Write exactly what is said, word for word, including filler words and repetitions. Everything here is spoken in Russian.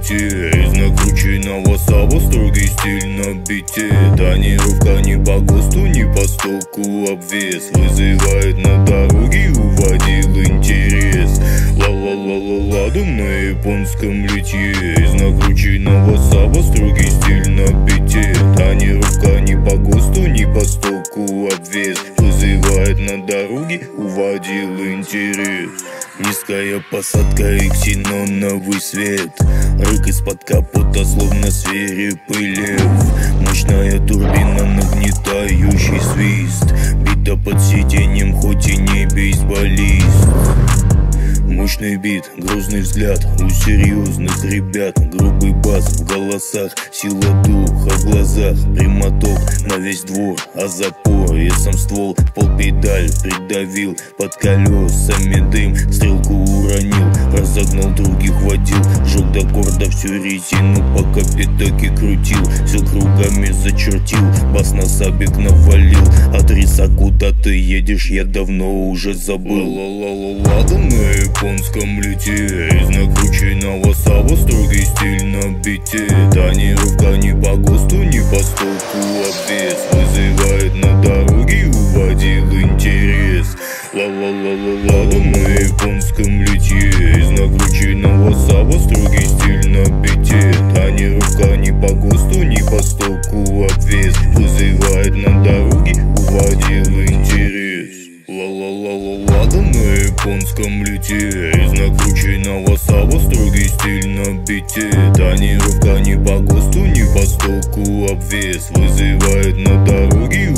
лете. Из накрученного саба строгий стиль на бите. Тонировка не по ГОСТу, не по стоку обвес. Вызывает на дороге, уводил интерес. Ла-ла-ла-ла-ладу на японском литье. Из накрученного саба строгий стиль на бите. Тонировка не по ГОСТу, не по стоку обвес. Вызывает на дороге, уводил интерес. Низкая посадка и ксеноновый свет. Рык из-под капота, словно свирепый лев. Мощная турбина, нагнетающий свист. Бита под сиденьем, хоть и не бейсболист. Мощный бит, грозный взгляд у серьезных ребят. Грубый бас в голосах, сила духа в глазах. Прямоток на весь двор, а за поясом ствол. Полпедаль придавил, под колесами дым. Стрелку уронил, разогнал других водил. Жег до корда всю резину, пока пятаки крутил. Все кругами зачертил, бас на сабик навалил. Адреса, куда ты едешь, я давно уже забыл. Ла-ла-ла-ла-ла, на японском лите. Из накрученного саба строгий стиль на бите. Тонировка не по ГОСТу, не по стоку обвес. Вызывает на дороге, уводил интерес. Ла-ла-ла-ла-ла, на японском лите. Из накрученного саба строгий стиль на бите. Тонировка не по ГОСТу, не по стоку обвес. Вызывает на дороге, уводил интерес. Ла-ла-ла-ла-ла, на японском лите. Из накрученного саба строгий стиль на бите. Тонировка не по ГОСТу, не по стоку обвес. Вызывает на дороге,